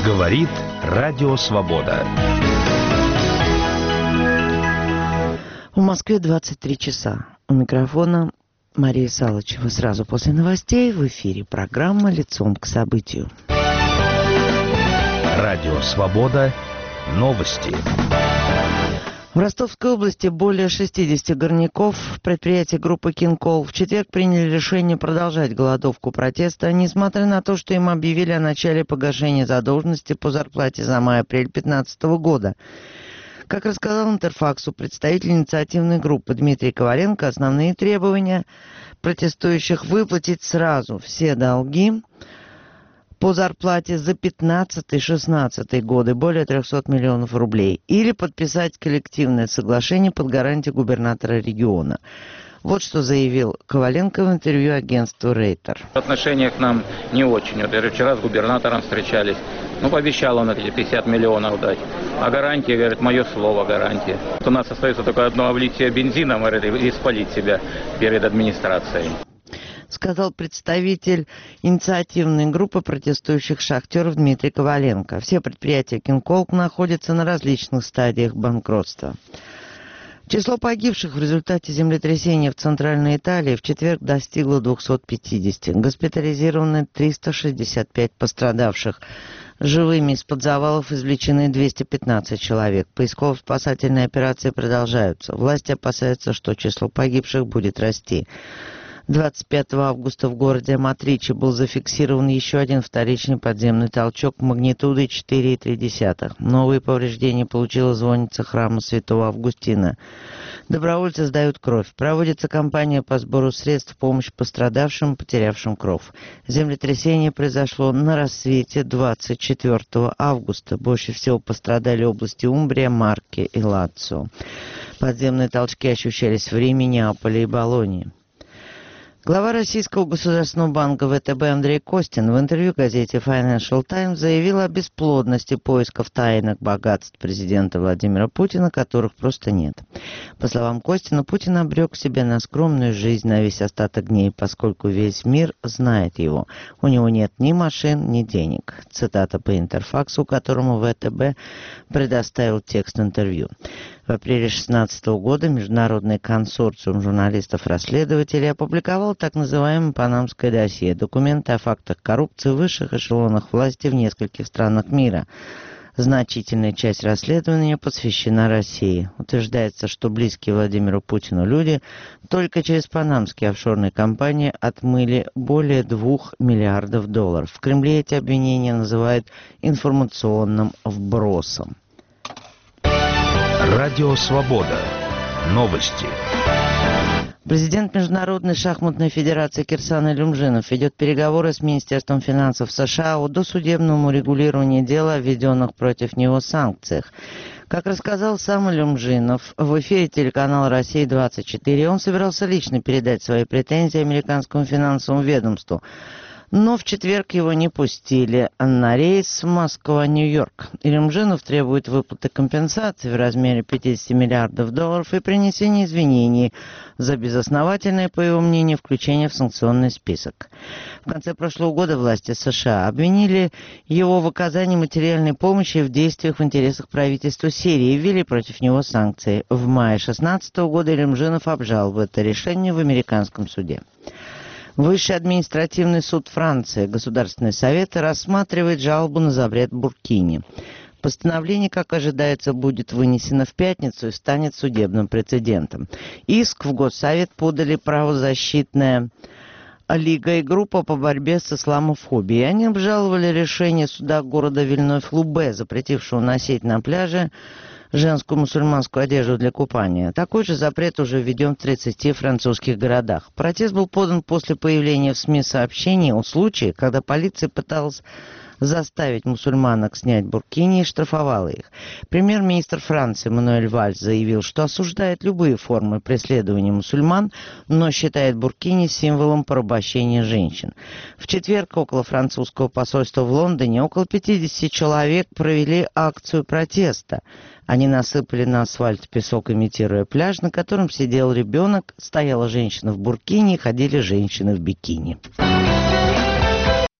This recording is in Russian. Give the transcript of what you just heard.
Говорит Радио Свобода. В Москве 23 часа. У микрофона Мария Салычева. Сразу после новостей в эфире программа «Лицом к событию». Радио Свобода. Новости. В Ростовской области более 60 горняков предприятия группы «Кинкол» в четверг приняли решение продолжать голодовку протеста, несмотря на то, что им объявили о начале погашения задолженности по зарплате за май-апрель 2015 года. Как рассказал Интерфаксу представитель инициативной группы Дмитрий Коваленко, основные требования протестующих — выплатить сразу все долги по зарплате за 15-16 годы более 300 миллионов рублей или подписать коллективное соглашение под гарантией губернатора региона. Вот что заявил Коваленко в интервью агентству «Рейтер». Отношение к нам не очень. Вот вчера с губернатором встречались. Пообещал он эти 50 миллионов дать. А гарантия, говорит, мое слово гарантия. У нас остается только одно облить себя бензином, говорит, и спалить себя перед администрацией. Сказал представитель инициативной группы протестующих шахтеров Дмитрий Коваленко. Все предприятия «Кинкол» находятся на различных стадиях банкротства. Число погибших в результате землетрясения в Центральной Италии в четверг достигло 250. Госпитализированы 365 пострадавших. Живыми из-под завалов извлечены 215 человек. Поисково-спасательные операции продолжаются. Власти опасаются, что число погибших будет расти. 25 августа в городе Аматриче был зафиксирован еще один вторичный подземный толчок магнитудой 4,3. Новые повреждения получила звонница храма Святого Августина. Добровольцы сдают кровь. Проводится кампания по сбору средств в помощь пострадавшим, потерявшим кровь. Землетрясение произошло на рассвете 24 августа. Больше всего пострадали области Умбрия, Марке и Лацио. Подземные толчки ощущались в Риме, Неаполе и Болонье. Глава Российского государственного банка ВТБ Андрей Костин в интервью газете Financial Times заявил о бесплодности поисков тайных богатств президента Владимира Путина, которых просто нет. По словам Костина, Путин обрек себя на скромную жизнь на весь остаток дней, поскольку весь мир знает его. У него нет ни машин, ни денег. Цитата по Интерфаксу, которому ВТБ предоставил текст интервью. В апреле 2016 года Международный консорциум журналистов-расследователей опубликовал так называемое «Панамское досье» — документы о фактах коррупции в высших эшелонах власти в нескольких странах мира. Значительная часть расследования посвящена России. Утверждается, что близкие Владимиру Путину люди только через панамские офшорные компании отмыли более $2 миллиардов. В Кремле эти обвинения называют информационным вбросом. Радио Свобода. Новости. Президент Международной шахматной федерации Кирсан Илюмжинов ведет переговоры с Министерством финансов США о досудебному регулированию дела о введенных против него санкциях. Как рассказал сам Илюмжинов в эфире телеканала «Россия-24», он собирался лично передать свои претензии американскому финансовому ведомству. Но в четверг его не пустили на рейс Москва-Нью-Йорк. Илюмжинов требует выплаты компенсации в размере $50 миллиардов и принесения извинений за безосновательное, по его мнению, включение в санкционный список. В конце прошлого года власти США обвинили его в оказании материальной помощи в действиях в интересах правительства Сирии и ввели против него санкции. В мае 2016 года Илюмжинов обжаловал это решение в американском суде. Высший административный суд Франции, Государственный совет, рассматривает жалобу на запрет буркини. Постановление, как ожидается, будет вынесено в пятницу и станет судебным прецедентом. Иск в Госсовет подали правозащитная Лига и группа по борьбе с исламофобией. Они обжаловали решение суда города Вильнёв-Лубе, запретившего носить на пляже женскую мусульманскую одежду для купания. Такой же запрет уже введен в 30 французских городах. Протест был подан после появления в СМИ сообщений о случае, когда полиция пыталась заставить мусульманок снять буркини и штрафовала их. Премьер-министр Франции Мануэль Вальс заявил, что осуждает любые формы преследования мусульман, но считает буркини символом порабощения женщин. В четверг около французского посольства в Лондоне около 50 человек провели акцию протеста. Они насыпали на асфальт песок, имитируя пляж, на котором сидел ребенок, стояла женщина в буркине и ходили женщины в бикини.